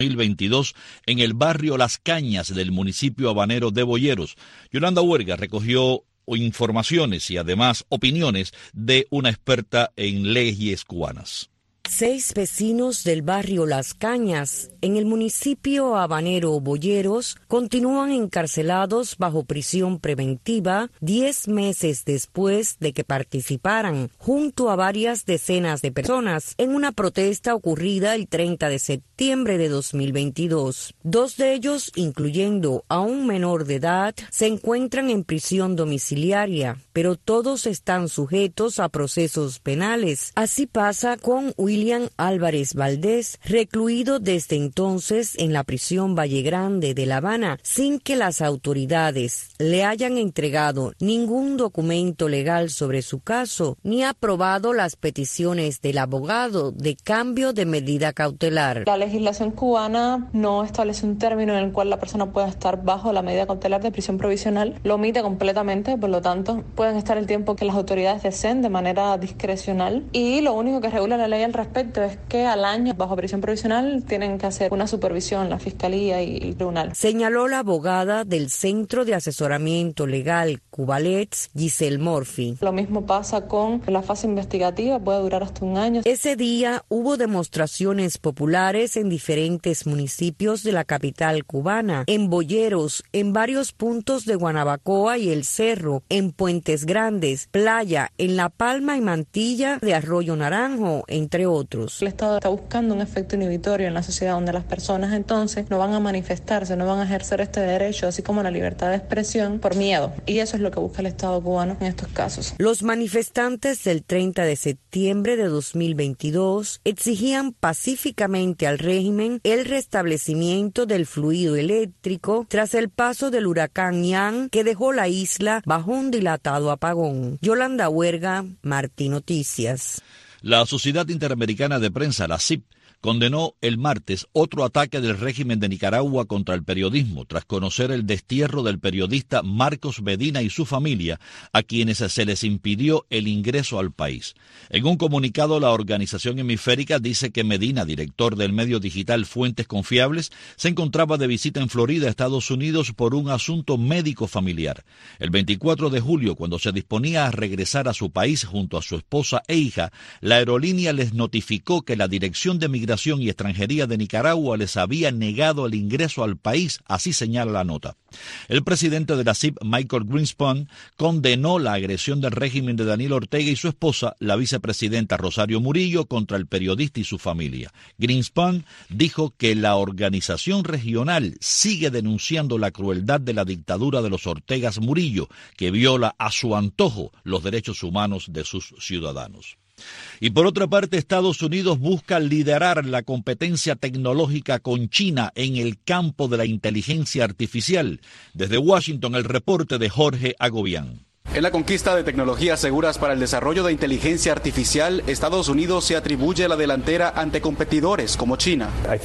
2022 en el barrio Las Cañas del municipio habanero de Boyeros. Yolanda Huerga recogió informaciones y además opiniones de una experta en leyes cubanas. 6 vecinos del barrio Las Cañas, en el municipio habanero Boyeros, continúan encarcelados bajo prisión preventiva 10 meses después de que participaran, junto a varias decenas de personas, en una protesta ocurrida el 30 de septiembre de 2022. 2 de ellos, incluyendo a un menor de edad, se encuentran en prisión domiciliaria, pero todos están sujetos a procesos penales. Así pasa con William Álvarez Valdés, recluido desde entonces en la prisión Valle Grande de La Habana, sin que las autoridades le hayan entregado ningún documento legal sobre su caso, ni aprobado las peticiones del abogado de cambio de medida cautelar. La legislación cubana no establece un término en el cual la persona pueda estar bajo la medida cautelar de prisión provisional, lo omite completamente, por lo tanto pueden estar el tiempo que las autoridades deseen de manera discrecional, y lo único que regula la ley al respecto es que al año bajo prisión provisional tienen que hacer una supervisión la Fiscalía y el Tribunal. Señaló la abogada del Centro de Asesoramiento Legal Cubalets, Giselle Murphy. Lo mismo pasa con la fase investigativa, puede durar hasta un año. Ese día hubo demostraciones populares en diferentes municipios de la capital cubana, en Boyeros, en varios puntos de Guanabacoa y El Cerro, en Puentes Grandes, Playa, en La Palma y Mantilla de Arroyo Naranjo, entre otros. El Estado está buscando un efecto inhibitorio en la sociedad donde las personas entonces no van a manifestarse, no van a ejercer este derecho, así como la libertad de expresión, por miedo. Y eso es lo que busca el Estado cubano en estos casos. Los manifestantes del 30 de septiembre de 2022 exigían pacíficamente al régimen el restablecimiento del fluido eléctrico tras el paso del huracán Ian, que dejó la isla bajo un dilatado apagón. Yolanda Huerga, Martí Noticias. La Sociedad Interamericana de Prensa, la SIP, condenó el martes otro ataque del régimen de Nicaragua contra el periodismo, tras conocer el destierro del periodista Marcos Medina y su familia, a quienes se les impidió el ingreso al país. En un comunicado, la organización hemisférica dice que Medina, director del medio digital Fuentes Confiables, se encontraba de visita en Florida, Estados Unidos, por un asunto médico familiar. El 24 de julio, cuando se disponía a regresar a su país junto a su esposa e hija, la aerolínea les notificó que la Dirección de Migración y Extranjería de Nicaragua les había negado el ingreso al país, así señala la nota. El presidente de la CIP, Michael Greenspan, condenó la agresión del régimen de Daniel Ortega y su esposa, la vicepresidenta Rosario Murillo, contra el periodista y su familia. Greenspan dijo que la organización regional sigue denunciando la crueldad de la dictadura de los Ortegas Murillo, que viola a su antojo los derechos humanos de sus ciudadanos. Y por otra parte, Estados Unidos busca liderar la competencia tecnológica con China en el campo de la inteligencia artificial. Desde Washington, el reporte de Jorge Agobián. En la conquista de tecnologías seguras para el desarrollo de inteligencia artificial, Estados Unidos se atribuye la delantera ante competidores como China.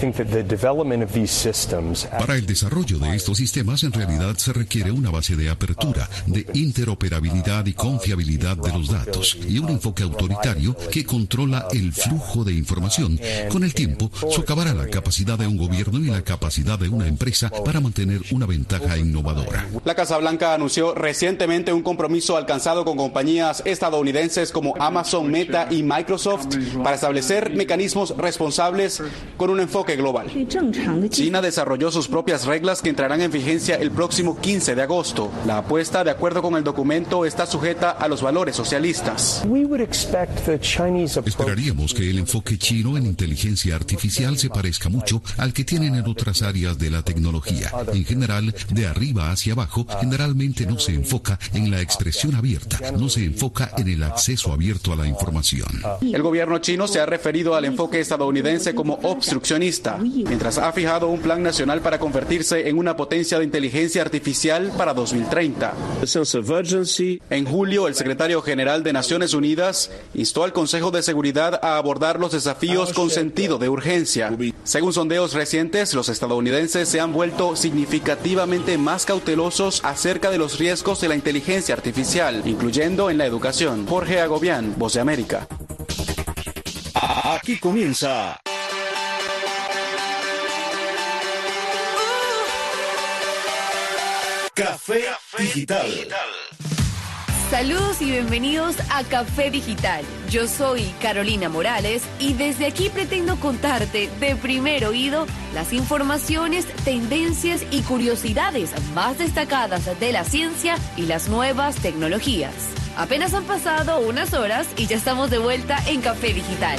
Para el desarrollo de estos sistemas, en realidad se requiere una base de apertura, de interoperabilidad y confiabilidad de los datos, y un enfoque autoritario que controla el flujo de información. Con el tiempo, socavará la capacidad de un gobierno y la capacidad de una empresa para mantener una ventaja innovadora. La Casa Blanca anunció recientemente un compromiso alcanzado con compañías estadounidenses como Amazon, Meta y Microsoft para establecer mecanismos responsables con un enfoque global. China desarrolló sus propias reglas que entrarán en vigencia el próximo 15 de agosto. La apuesta, de acuerdo con el documento, está sujeta a los valores socialistas. Esperaríamos que el enfoque chino en inteligencia artificial se parezca mucho al que tienen en otras áreas de la tecnología. En general, de arriba hacia abajo, generalmente no se enfoca en la expresión abierta, no se enfoca en el acceso abierto a la información. El gobierno chino se ha referido al enfoque estadounidense como obstruccionista, mientras ha fijado un plan nacional para convertirse en una potencia de inteligencia artificial para 2030. En julio, el secretario general de Naciones Unidas instó al Consejo de Seguridad a abordar los desafíos con sentido de urgencia. Según sondeos recientes, los estadounidenses se han vuelto significativamente más cautelosos acerca de los riesgos de la inteligencia artificial, incluyendo en la educación. Jorge Agobián, Voz de América. Café Digital. Saludos y bienvenidos a Café Digital. Yo soy Carolina Morales y desde aquí pretendo contarte de primer oído las informaciones, tendencias y curiosidades más destacadas de la ciencia y las nuevas tecnologías. Apenas han pasado unas horas y ya estamos de vuelta en Café Digital.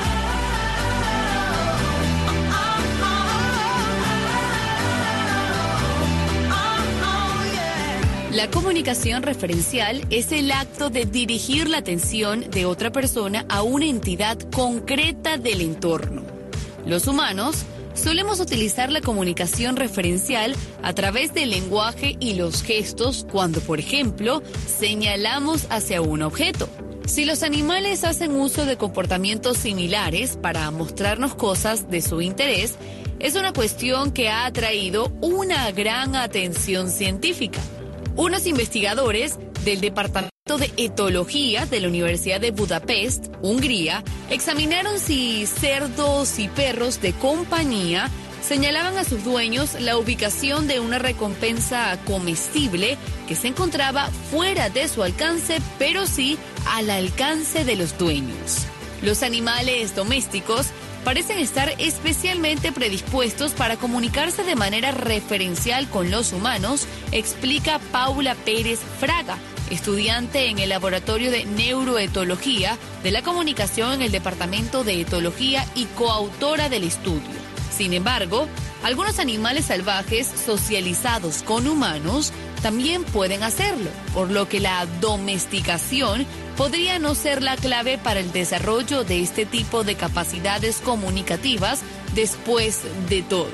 La comunicación referencial es el acto de dirigir la atención de otra persona a una entidad concreta del entorno. Los humanos solemos utilizar la comunicación referencial a través del lenguaje y los gestos cuando, por ejemplo, señalamos hacia un objeto. Si los animales hacen uso de comportamientos similares para mostrarnos cosas de su interés, es una cuestión que ha atraído una gran atención científica. Unos investigadores del Departamento de Etología de la Universidad de Budapest, Hungría, examinaron si cerdos y perros de compañía señalaban a sus dueños la ubicación de una recompensa comestible que se encontraba fuera de su alcance, pero sí al alcance de los dueños. Los animales domésticos parecen estar especialmente predispuestos para comunicarse de manera referencial con los humanos, explica Paula Pérez Fraga, estudiante en el Laboratorio de Neuroetología de la Comunicación en el Departamento de Etología y coautora del estudio. Sin embargo, algunos animales salvajes socializados con humanos también pueden hacerlo, por lo que la domesticación podría no ser la clave para el desarrollo de este tipo de capacidades comunicativas después de todo.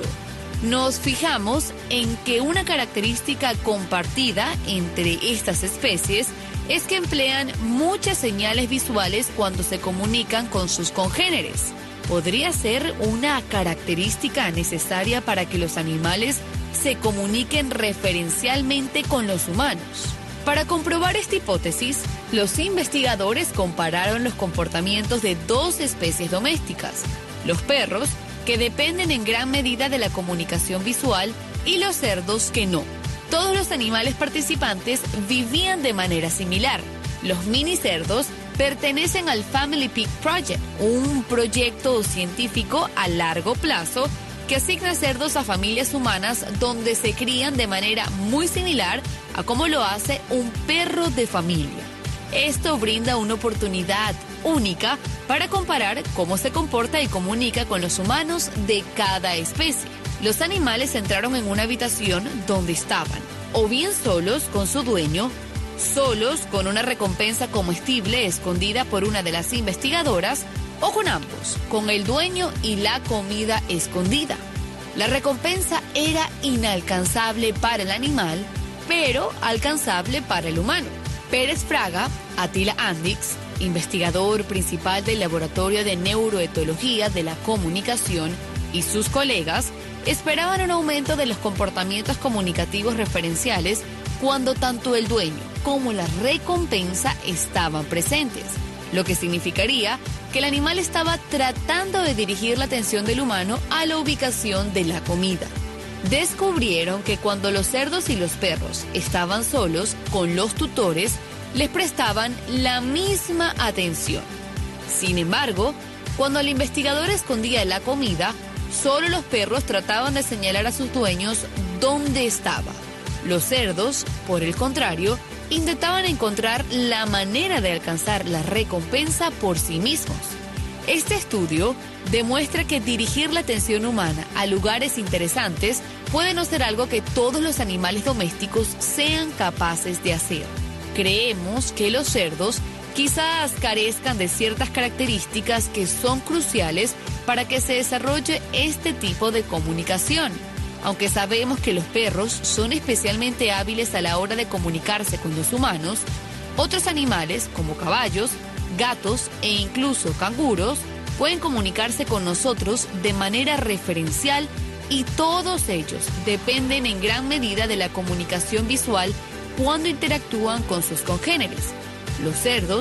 Nos fijamos en que una característica compartida entre estas especies es que emplean muchas señales visuales cuando se comunican con sus congéneres. Podría ser una característica necesaria para que los animales se comuniquen referencialmente con los humanos. Para comprobar esta hipótesis, los investigadores compararon los comportamientos de dos especies domésticas, los perros, que dependen en gran medida de la comunicación visual, y los cerdos que no. Todos los animales participantes vivían de manera similar. Los mini cerdos pertenecen al Family Pig Project, un proyecto científico a largo plazo que asigna cerdos a familias humanas donde se crían de manera muy similar a como lo hace un perro de familia. Esto brinda una oportunidad única para comparar cómo se comporta y comunica con los humanos de cada especie. Los animales entraron en una habitación donde estaban o bien solos con su dueño, solos con una recompensa comestible escondida por una de las investigadoras, o con ambos, con el dueño y la comida escondida. La recompensa era inalcanzable para el animal, pero alcanzable para el humano. Pérez Fraga, Attila Andix, investigador principal del Laboratorio de Neuroetología de la Comunicación, y sus colegas esperaban un aumento de los comportamientos comunicativos referenciales cuando tanto el dueño como la recompensa estaban presentes, lo que significaría que el animal estaba tratando de dirigir la atención del humano a la ubicación de la comida. Descubrieron que cuando los cerdos y los perros estaban solos con los tutores, les prestaban la misma atención. Sin embargo, cuando el investigador escondía la comida, solo los perros trataban de señalar a sus dueños dónde estaba. Los cerdos, por el contrario, intentaban encontrar la manera de alcanzar la recompensa por sí mismos. Este estudio demuestra que dirigir la atención humana a lugares interesantes puede no ser algo que todos los animales domésticos sean capaces de hacer. Creemos que los cerdos quizás carezcan de ciertas características que son cruciales para que se desarrolle este tipo de comunicación. Aunque sabemos que los perros son especialmente hábiles a la hora de comunicarse con los humanos, otros animales como caballos, gatos e incluso canguros pueden comunicarse con nosotros de manera referencial, y todos ellos dependen en gran medida de la comunicación visual cuando interactúan con sus congéneres. Los cerdos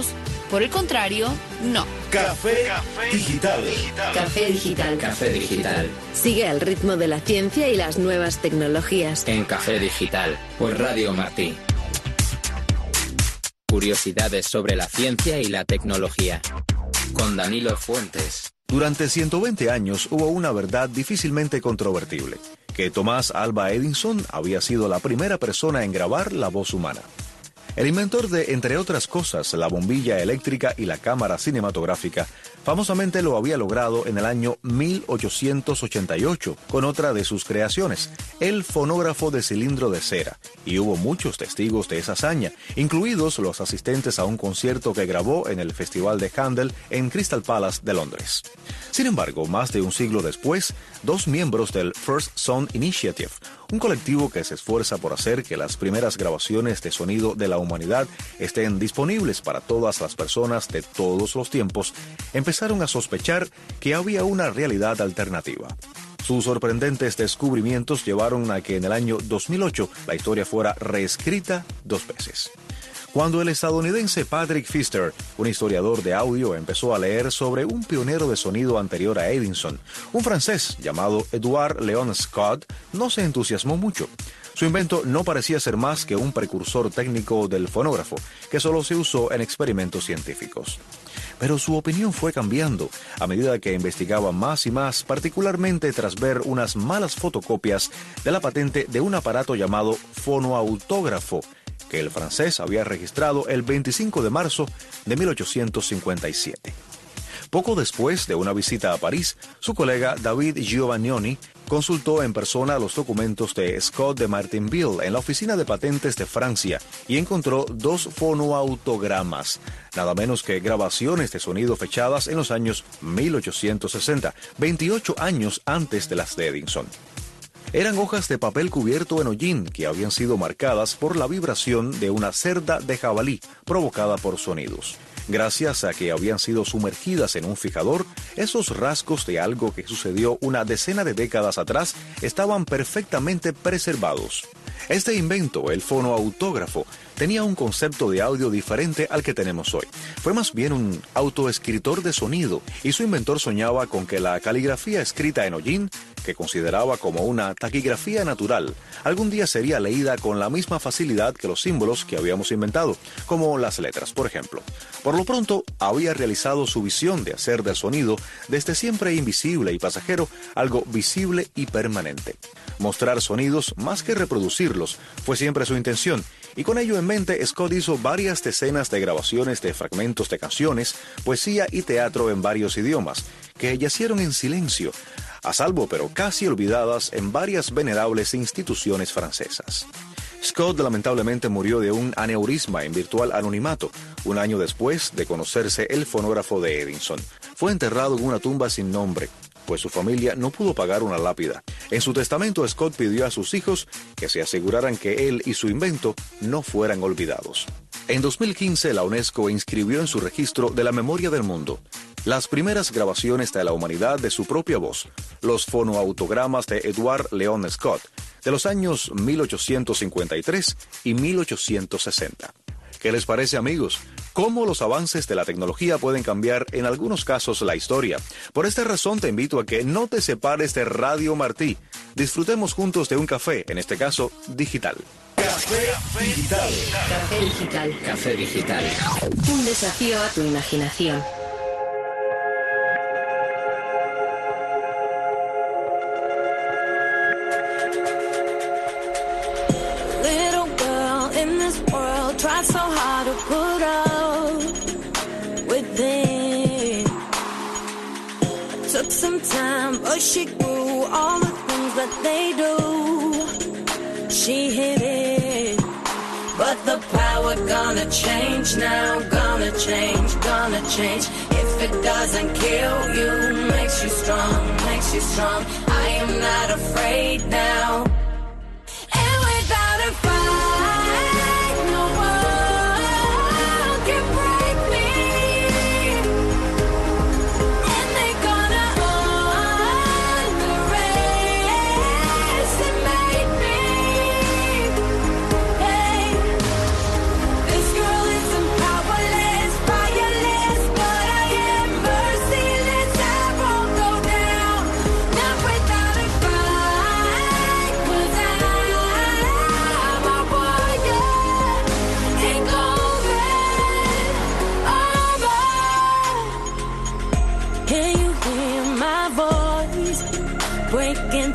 Por el contrario, no. Café Digital. Café Digital. Café Digital. Sigue el ritmo de la ciencia y las nuevas tecnologías. En Café Digital, por Radio Martí. Curiosidades sobre la ciencia y la tecnología. Con Danilo Fuentes. Durante 120 años hubo una verdad difícilmente controvertible, que Thomas Alva Edison había sido la primera persona en grabar la voz humana. El inventor de, entre otras cosas, la bombilla eléctrica y la cámara cinematográfica, famosamente lo había logrado en el año 1888 con otra de sus creaciones, el fonógrafo de cilindro de cera, y hubo muchos testigos de esa hazaña, incluidos los asistentes a un concierto que grabó en el Festival de Handel en Crystal Palace de Londres. Sin embargo, más de un siglo después, dos miembros del First Sound Initiative, un colectivo que se esfuerza por hacer que las primeras grabaciones de sonido de la humanidad estén disponibles para todas las personas de todos los tiempos, empezaron a sospechar que había una realidad alternativa. Sus sorprendentes descubrimientos llevaron a que en el año 2008 la historia fuera reescrita 2 veces. Cuando el estadounidense Patrick Pfister, un historiador de audio, empezó a leer sobre un pionero de sonido anterior a Edison, un francés llamado Edward Leon Scott, no se entusiasmó mucho. Su invento no parecía ser más que un precursor técnico del fonógrafo, que solo se usó en experimentos científicos. Pero su opinión fue cambiando a medida que investigaba más y más, particularmente tras ver unas malas fotocopias de la patente de un aparato llamado fonoautógrafo, que el francés había registrado el 25 de marzo de 1857. Poco después de una visita a París, su colega David Giovannioni consultó en persona los documentos de Scott de Martinville en la Oficina de Patentes de Francia y encontró 2 fonoautogramas, nada menos que grabaciones de sonido fechadas en los años 1860, 28 años antes de las de Edison. Eran hojas de papel cubierto en hollín que habían sido marcadas por la vibración de una cerda de jabalí provocada por sonidos. Gracias a que habían sido sumergidas en un fijador, esos rasgos de algo que sucedió una decena de décadas atrás estaban perfectamente preservados. Este invento, el fonoautógrafo, tenía un concepto de audio diferente al que tenemos hoy. Fue más bien un autoescritor de sonido, y su inventor soñaba con que la caligrafía escrita en hollín, que consideraba como una taquigrafía natural, algún día sería leída con la misma facilidad que los símbolos que habíamos inventado, como las letras, por ejemplo. Por lo pronto, había realizado su visión de hacer del sonido, desde siempre invisible y pasajero, algo visible y permanente. Mostrar sonidos más que reproducirlos fue siempre su intención, y con ello en mente, Scott hizo varias decenas de grabaciones de fragmentos de canciones, poesía y teatro en varios idiomas, que yacieron en silencio, a salvo pero casi olvidadas en varias venerables instituciones francesas. Scott lamentablemente murió de un aneurisma en virtual anonimato, un año después de conocerse el fonógrafo de Edison. Fue enterrado en una tumba sin nombre, pues su familia no pudo pagar una lápida. En su testamento, Scott pidió a sus hijos que se aseguraran que él y su invento no fueran olvidados. En 2015, la UNESCO inscribió en su registro de la memoria del mundo las primeras grabaciones de la humanidad de su propia voz, los fonoautogramas de Edward Leon Scott, de los años 1853 y 1860. ¿Qué les parece, amigos? ¿Cómo los avances de la tecnología pueden cambiar en algunos casos la historia? Por esta razón te invito a que no te separes de Radio Martí. Disfrutemos juntos de un café, en este caso digital. Café Digital. Café Digital. Café Digital. Un desafío a tu imaginación. Tried so hard to put up with it. I took some time, but she grew all the things that they do. She hit it, but the power gonna change now. Gonna change. If it doesn't kill you, makes you strong. I am not afraid now. And without a fight, Fire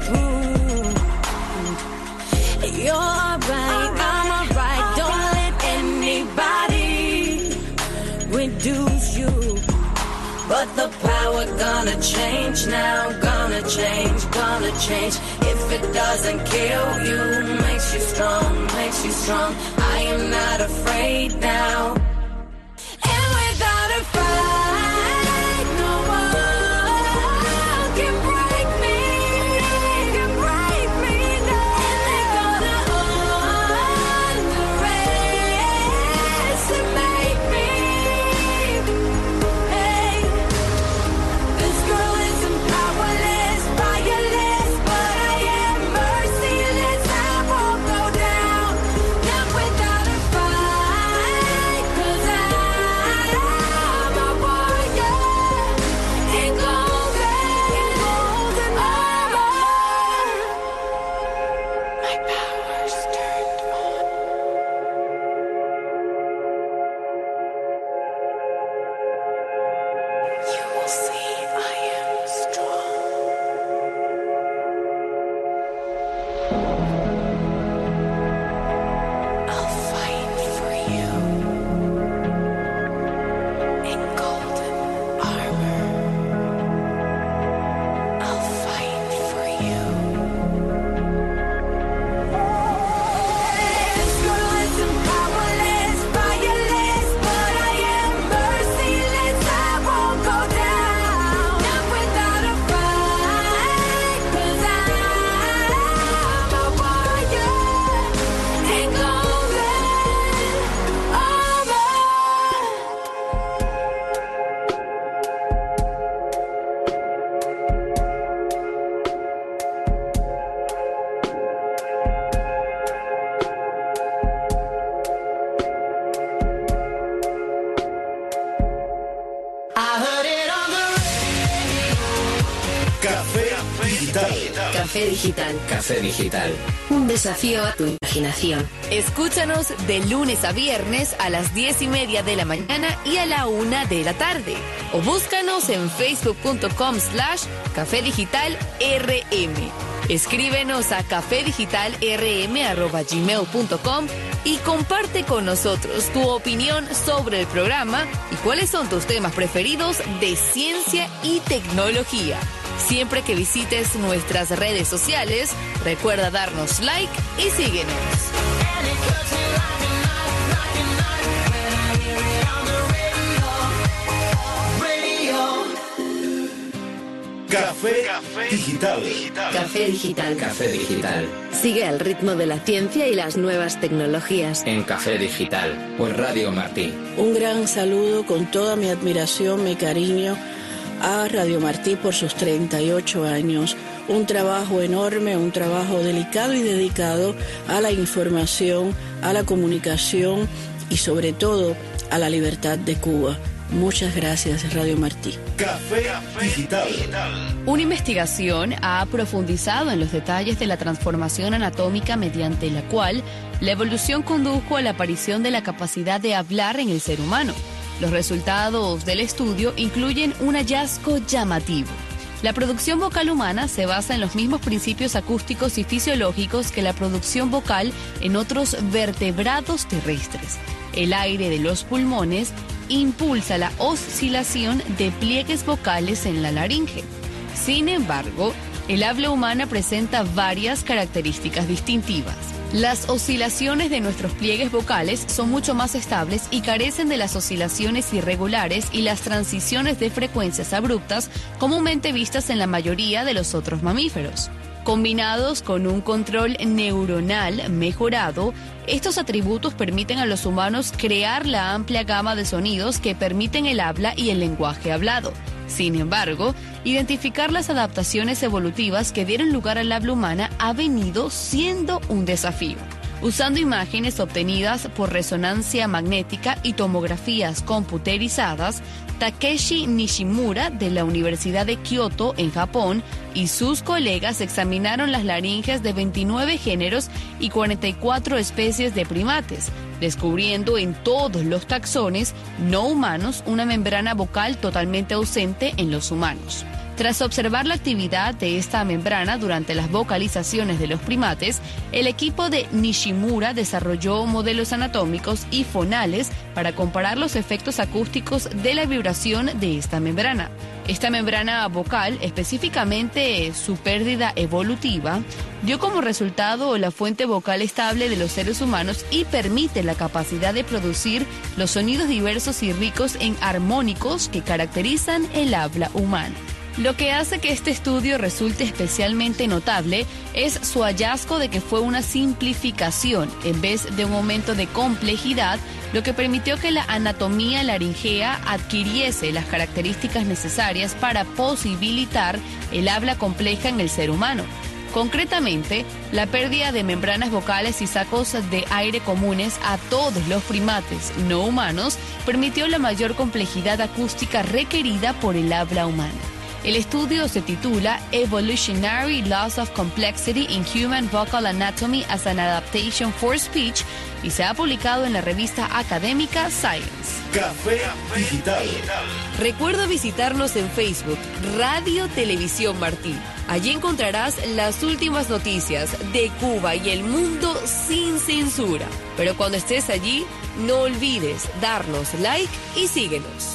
prove. You're alright, I'm alright. Don't let anybody reduce you. But the power gonna change now, gonna change, gonna change. If it doesn't kill you, makes you strong, makes you strong. I am not afraid now. And without a fight, no one can break me, can break me now. And they're gonna underestimate me. Hey, this girl isn't powerless, tireless, but I am merciless. I won't go down, not without a fight, 'cause I'm a warrior in golden armor. My power's turned on. You will see I am strong. I'll fight for you in golden armor. I'll fight for you. This girl isn't powerless, tireless, but I am merciless. I won't go down, not without a fight, 'cause I'm a warrior in golden armor. I heard it on the Café Digital. Café Digital. Café Digital. Un desafío a tu imaginación. Escúchanos de lunes a viernes a las 10:30 de la mañana y a la 1 de la tarde. O búscanos en facebook.com/Café Digital RM. Escríbenos a cafedigitalrm@gmail.com y comparte con nosotros tu opinión sobre el programa y cuáles son tus temas preferidos de ciencia y tecnología. Siempre que visites nuestras redes sociales, recuerda darnos like y síguenos. Café Digital. Café Digital. Café Digital. Sigue al ritmo de la ciencia y las nuevas tecnologías. En Café Digital, por Radio Martí. Un gran saludo con toda mi admiración, mi cariño a Radio Martí por sus 38 años. Un trabajo enorme, un trabajo delicado y dedicado a la información, a la comunicación y sobre todo a la libertad de Cuba. Muchas gracias, Radio Martí. Café Digital. Una investigación ha profundizado en los detalles de la transformación anatómica mediante la cual la evolución condujo a la aparición de la capacidad de hablar en el ser humano. Los resultados del estudio incluyen un hallazgo llamativo. La producción vocal humana se basa en los mismos principios acústicos y fisiológicos que la producción vocal en otros vertebrados terrestres. El aire de los pulmones impulsa la oscilación de pliegues vocales en la laringe. Sin embargo, el habla humana presenta varias características distintivas. Las oscilaciones de nuestros pliegues vocales son mucho más estables y carecen de las oscilaciones irregulares y las transiciones de frecuencias abruptas comúnmente vistas en la mayoría de los otros mamíferos. Combinados con un control neuronal mejorado, estos atributos permiten a los humanos crear la amplia gama de sonidos que permiten el habla y el lenguaje hablado. Sin embargo, identificar las adaptaciones evolutivas que dieron lugar al habla humana ha venido siendo un desafío. Usando imágenes obtenidas por resonancia magnética y tomografías computerizadas, Takeshi Nishimura de la Universidad de Kioto en Japón y sus colegas examinaron las laringes de 29 géneros y 44 especies de primates, descubriendo en todos los taxones no humanos una membrana vocal totalmente ausente en los humanos. Tras observar la actividad de esta membrana durante las vocalizaciones de los primates, el equipo de Nishimura desarrolló modelos anatómicos y fonales para comparar los efectos acústicos de la vibración de esta membrana. Esta membrana vocal, específicamente su pérdida evolutiva, dio como resultado la fuente vocal estable de los seres humanos y permite la capacidad de producir los sonidos diversos y ricos en armónicos que caracterizan el habla humana. Lo que hace que este estudio resulte especialmente notable es su hallazgo de que fue una simplificación en vez de un aumento de complejidad, lo que permitió que la anatomía laringea adquiriese las características necesarias para posibilitar el habla compleja en el ser humano. Concretamente, la pérdida de membranas vocales y sacos de aire comunes a todos los primates no humanos permitió la mayor complejidad acústica requerida por el habla humana. El estudio se titula Evolutionary Loss of Complexity in Human Vocal Anatomy as an Adaptation for Speech y se ha publicado en la revista académica Science. Café Digital. Recuerda visitarnos en Facebook, Radio Televisión Martí. Allí encontrarás las últimas noticias de Cuba y el mundo sin censura. Pero cuando estés allí, no olvides darnos like y síguenos.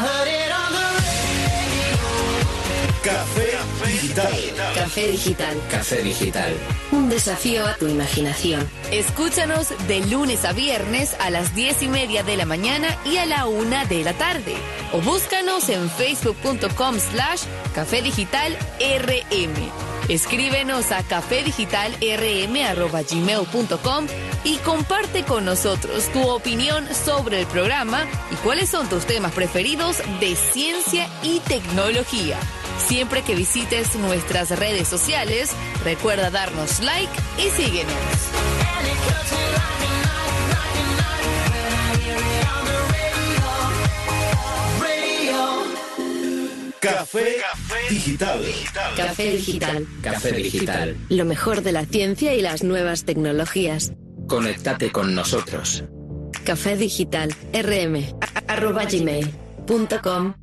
Café Digital. Café Digital. Café Digital. Un desafío a tu imaginación. Escúchanos de lunes a viernes a las 10:30 de la mañana y a la 1 de la tarde. O búscanos en facebook.com/Café Digital RM. Escríbenos a cafedigitalrm@gmail.com y comparte con nosotros tu opinión sobre el programa y cuáles son tus temas preferidos de ciencia y tecnología. Siempre que visites nuestras redes sociales, recuerda darnos like y síguenos. Café Digital. Café Digital. Café Digital. Lo mejor de la ciencia y las nuevas tecnologías. Conéctate con nosotros. Café Digital rm@gmail.com.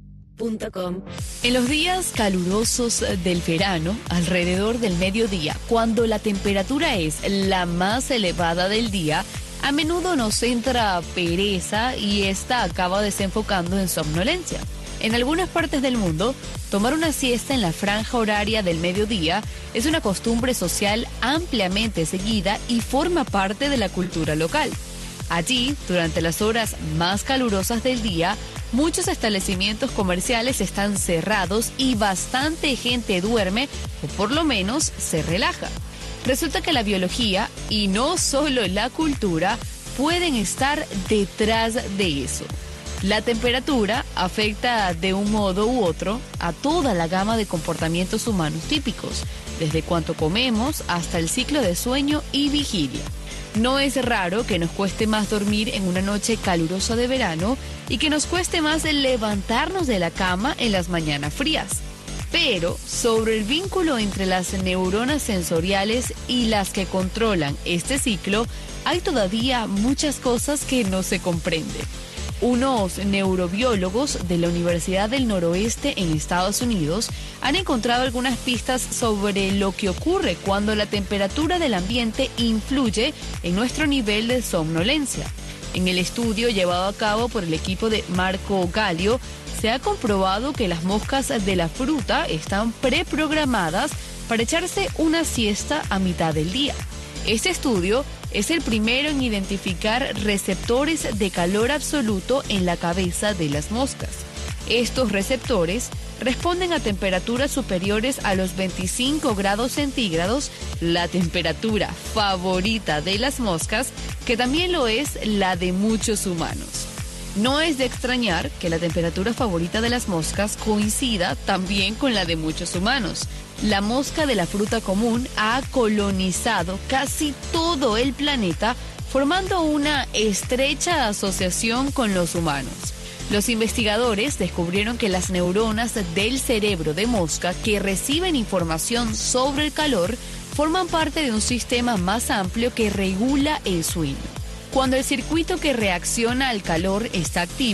En los días calurosos del verano, alrededor del mediodía, cuando la temperatura es la más elevada del día, a menudo nos entra pereza y esta acaba desenfocando en somnolencia. En algunas partes del mundo, tomar una siesta en la franja horaria del mediodía es una costumbre social ampliamente seguida y forma parte de la cultura local. Allí, durante las horas más calurosas del día, muchos establecimientos comerciales están cerrados y bastante gente duerme o por lo menos se relaja. Resulta que la biología y no solo la cultura pueden estar detrás de eso. La temperatura afecta de un modo u otro a toda la gama de comportamientos humanos típicos, desde cuánto comemos hasta el ciclo de sueño y vigilia. No es raro que nos cueste más dormir en una noche calurosa de verano y que nos cueste más levantarnos de la cama en las mañanas frías. Pero sobre el vínculo entre las neuronas sensoriales y las que controlan este ciclo, hay todavía muchas cosas que no se comprenden. Unos neurobiólogos de la Universidad del Noroeste en Estados Unidos han encontrado algunas pistas sobre lo que ocurre cuando la temperatura del ambiente influye en nuestro nivel de somnolencia. En el estudio llevado a cabo por el equipo de Marco Gallio, se ha comprobado que las moscas de la fruta están preprogramadas para echarse una siesta a mitad del día. Este estudio es el primero en identificar receptores de calor absoluto en la cabeza de las moscas. Estos receptores responden a temperaturas superiores a los 25 grados centígrados, la temperatura favorita de las moscas, que también lo es la de muchos humanos. No es de extrañar que la temperatura favorita de las moscas coincida también con la de muchos humanos. La mosca de la fruta común ha colonizado casi todo el planeta, formando una estrecha asociación con los humanos. Los investigadores descubrieron que las neuronas del cerebro de mosca que reciben información sobre el calor forman parte de un sistema más amplio que regula el sueño. Cuando el circuito que reacciona al calor está activo,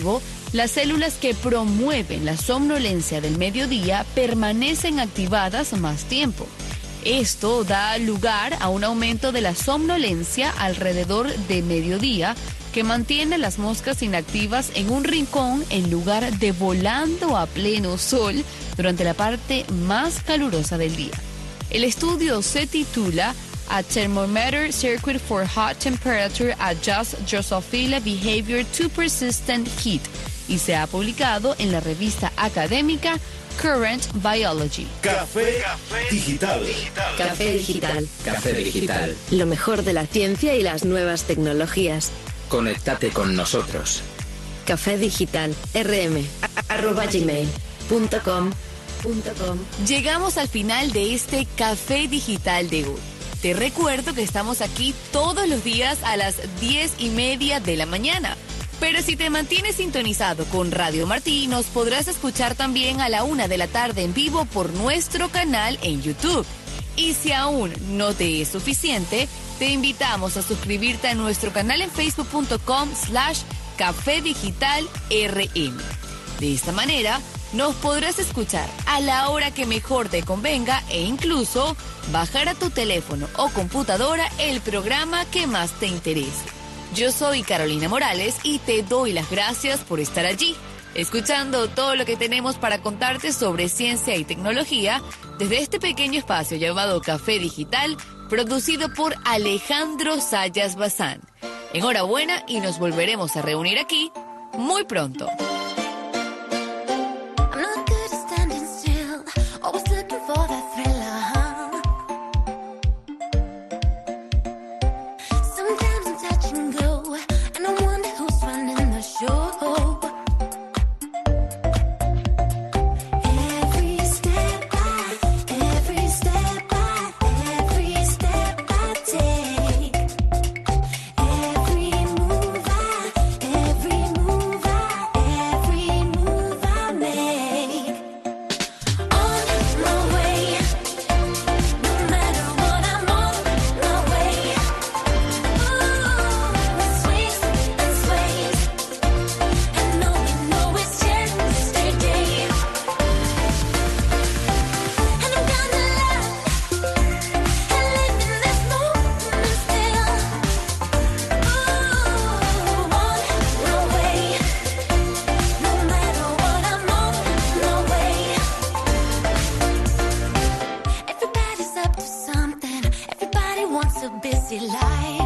las células que promueven la somnolencia del mediodía permanecen activadas más tiempo. Esto da lugar a un aumento de la somnolencia alrededor de mediodía, que mantiene las moscas inactivas en un rincón en lugar de volando a pleno sol durante la parte más calurosa del día. El estudio se titula A Thermometer Circuit for Hot Temperature Adjusts Drosophila Behavior to Persistent Heat y se ha publicado en la revista académica Current Biology. Café Digital. Café Digital. Café Digital. Lo mejor de la ciencia y las nuevas tecnologías. Conéctate con nosotros. Café Digital. rm@gmail.com. Llegamos al final de este Café Digital de hoy. Te recuerdo que estamos aquí todos los días a las 10:30 de la mañana. Pero si te mantienes sintonizado con Radio Martí, nos podrás escuchar también a la 1 de la tarde en vivo por nuestro canal en YouTube. Y si aún no te es suficiente, te invitamos a suscribirte a nuestro canal en facebook.com/Café Digital RM. De esta manera, nos podrás escuchar a la hora que mejor te convenga e incluso bajar a tu teléfono o computadora el programa que más te interese. Yo soy Carolina Morales y te doy las gracias por estar allí, escuchando todo lo que tenemos para contarte sobre ciencia y tecnología desde este pequeño espacio llamado Café Digital, producido por Alejandro Sayas Bazán. Enhorabuena y nos volveremos a reunir aquí muy pronto. Busy life.